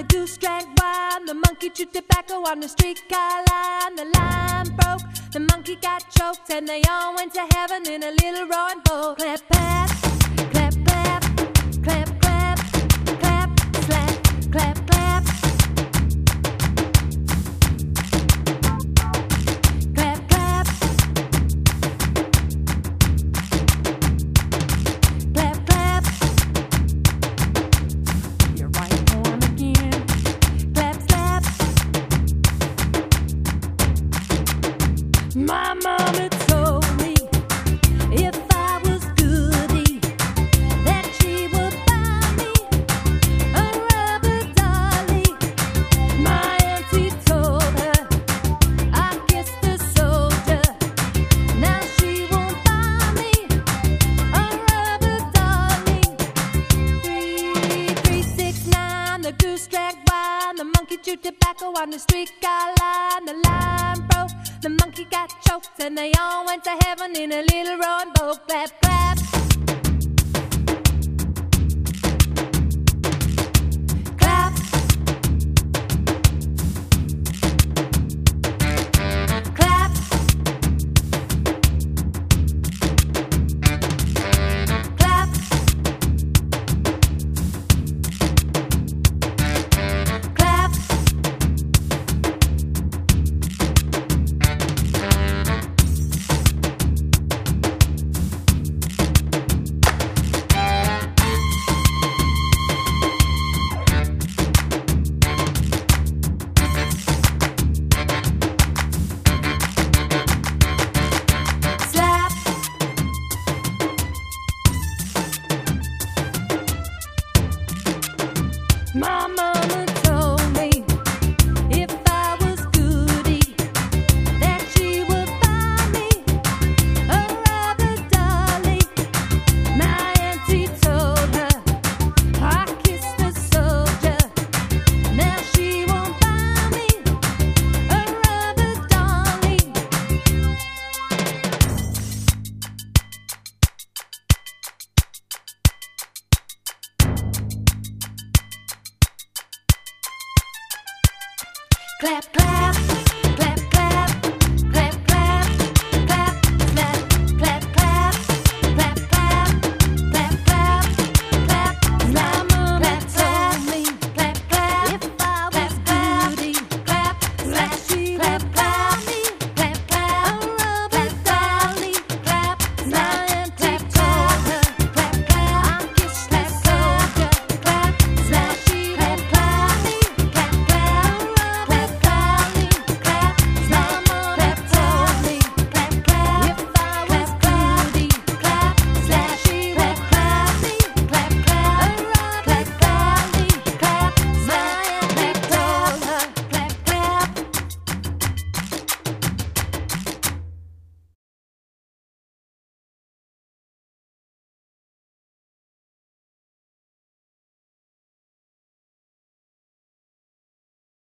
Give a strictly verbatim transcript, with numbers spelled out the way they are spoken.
goose drank wine, the monkey chewed tobacco on the streetcar line. The line broke, the monkey got choked, and they all went to heaven in a little rowing boat. Clap, clap, clap, clap, clap, clap, clap, slap, clap, clap. Clap, clap. Clap, clap. You're right on again. Clap, slap. My mama told me if I was goody, that she would buy me a rubber dolly. My auntie told her I kissed a soldier. Now she won't buy me a rubber dolly. Three, three, six, nine. The goose drank wine. The monkey chewed tobacco on the streetcar line. The line broke. The monkey got choked, and they all went to heaven in a little rowing boat. Clap, clap. Clap. Clap. Clap. Clap. Slap. My mama told me if I was goody, that she would buy me a rubber dolly. My auntie told her I kissed a soldier. Now she won't buy me a rubber dolly. Clap, clap.